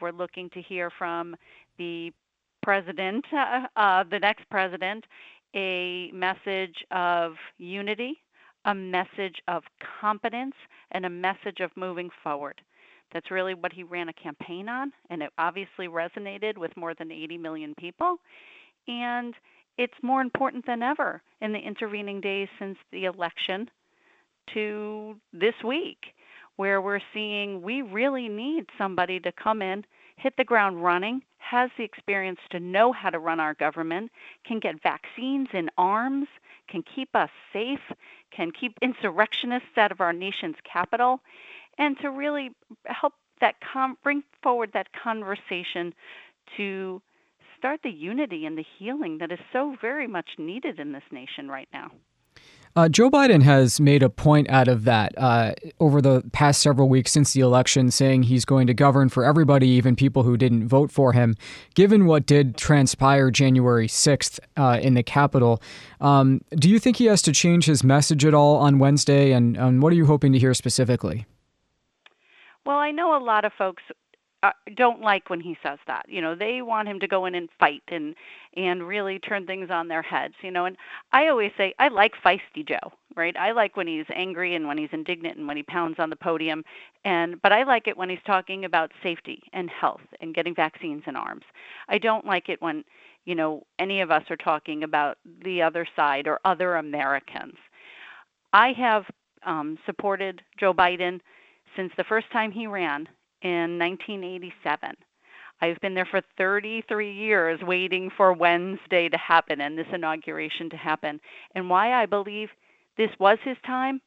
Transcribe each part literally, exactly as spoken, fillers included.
we're looking to hear from the president, uh, uh, the next president, a message of unity, a message of competence, and a message of moving forward. That's really what he ran a campaign on, and it obviously resonated with more than eighty million people. And it's more important than ever in the intervening days since the election to this week, where we're seeing we really need somebody to come in, hit the ground running, has the experience to know how to run our government, can get vaccines in arms, can keep us safe, can keep insurrectionists out of our nation's capital, and to really help that com- bring forward that conversation to start the unity and the healing that is so very much needed in this nation right now. Uh, Joe Biden has made a point out of that uh, over the past several weeks since the election, saying he's going to govern for everybody, even people who didn't vote for him. Given what did transpire January sixth uh, in the Capitol, um, do you think he has to change his message at all on Wednesday? And, and what are you hoping to hear specifically? Well, I know a lot of folks uh, don't like when he says that. You know, they want him to go in and fight and and really turn things on their heads. You know, and I always say I like feisty Joe, right? I like when he's angry and when he's indignant and when he pounds on the podium. And but I like it when he's talking about safety and health and getting vaccines in arms. I don't like it when, you know, any of us are talking about the other side or other Americans. I have um, supported Joe Biden since the first time he ran in nineteen eighty-seven. I've been there for thirty-three years waiting for Wednesday to happen and this inauguration to happen. And why I believe this was his time,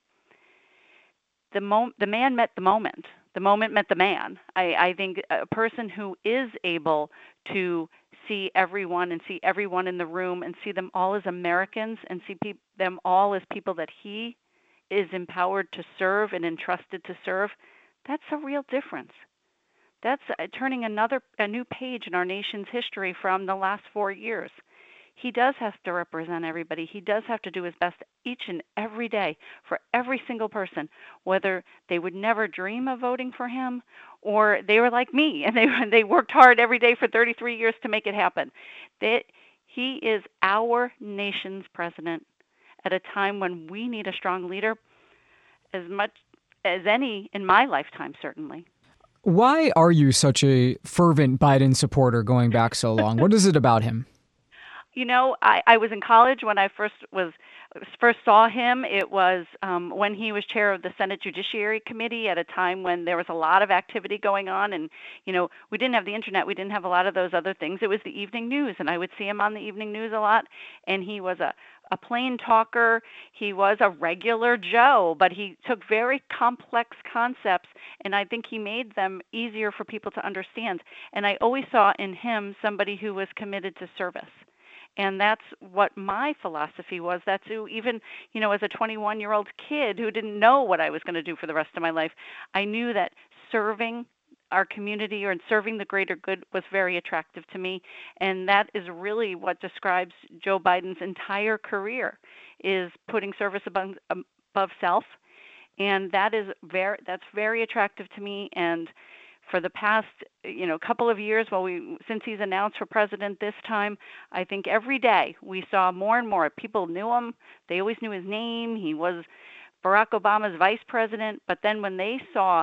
the, mo- the man met the moment. The moment met the man. I, I think a person who is able to see everyone and see everyone in the room and see them all as Americans and see pe- them all as people that he is empowered to serve and entrusted to serve, that's a real difference. That's uh, turning another a new page in our nation's history from the last four years. He does have to represent everybody. He does have to do his best each and every day for every single person, whether they would never dream of voting for him or they were like me and they they worked hard every day for thirty-three years to make it happen. They, he is our nation's president at a time when we need a strong leader as much as any in my lifetime, certainly. Why are you such a fervent Biden supporter going back so long? What is it about him? You know, I, I was in college when I first was first saw him. It was um, when he was chair of the Senate Judiciary Committee at a time when there was a lot of activity going on, and you know, we didn't have the internet, we didn't have a lot of those other things. It was the evening news, and I would see him on the evening news a lot. And he was a a plain talker. He was a regular Joe, but he took very complex concepts, and I think he made them easier for people to understand. And I always saw in him somebody who was committed to service. And that's what my philosophy was. That's who, even, you know, as a twenty-one-year-old kid who didn't know what I was going to do for the rest of my life, I knew that serving our community or serving the greater good was very attractive to me. And that is really what describes Joe Biden's entire career, is putting service above, above self. And that is very, that's very attractive to me. And for the past, you know, couple of years, while we since he's announced for president this time, I think every day we saw more and more people knew him. They always knew his name. He was Barack Obama's vice president. But then when they saw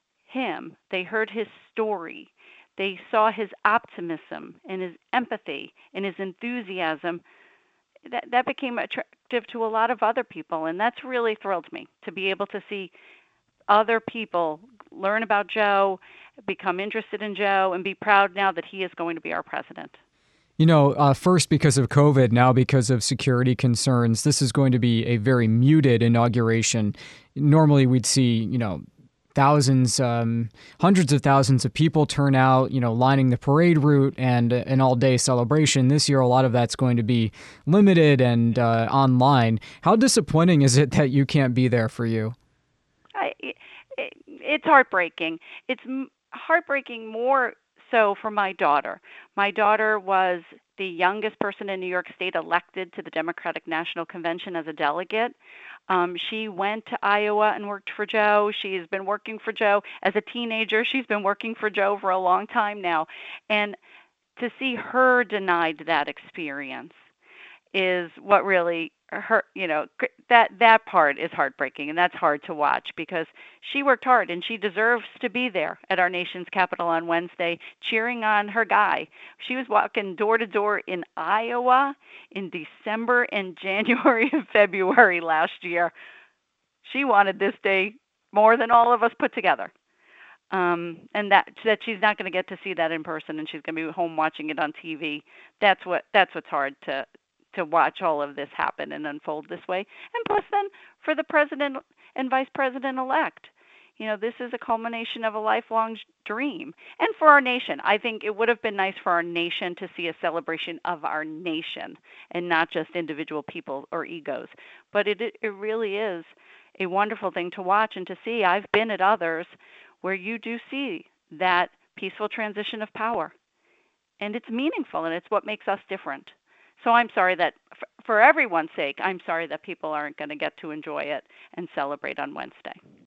him, they heard his story. They saw his optimism and his empathy and his enthusiasm. That that became attractive to a lot of other people, and that's really thrilled me to be able to see other people learn about Joe, become interested in Joe, and be proud now that he is going to be our president. You know, uh, first because of COVID, now because of security concerns, this is going to be a very muted inauguration. Normally we'd see, you know, thousands, um, hundreds of thousands of people turn out, you know, lining the parade route and an all-day celebration. This year, a lot of that's going to be limited and uh, online. How disappointing is it that you can't be there for you? I, it, it's heartbreaking. It's heartbreaking more So for my daughter, my daughter was the youngest person in New York State elected to the Democratic National Convention as a delegate. Um, she went to Iowa and worked for Joe. She's been working for Joe as a teenager. She's been working for Joe for a long time now. And to see her denied that experience is what really hurt. You know, that that part is heartbreaking, and that's hard to watch because she worked hard and she deserves to be there at our nation's capital on Wednesday cheering on her guy. She was walking door to door in Iowa in December and January and February last year. She wanted this day more than all of us put together. Um, and that that she's not going to get to see that in person, and she's going to be home watching it on T V. That's what that's what's hard to to watch all of this happen and unfold this way. And plus, then for the president and vice president elect, you know, this is a culmination of a lifelong dream. And for our nation, I think it would have been nice for our nation to see a celebration of our nation and not just individual people or egos. But it it really is a wonderful thing to watch and to see. I've been at others where you do see that peaceful transition of power. And it's meaningful, and it's what makes us different. So I'm sorry that, for everyone's sake, I'm sorry that people aren't going to get to enjoy it and celebrate on Wednesday.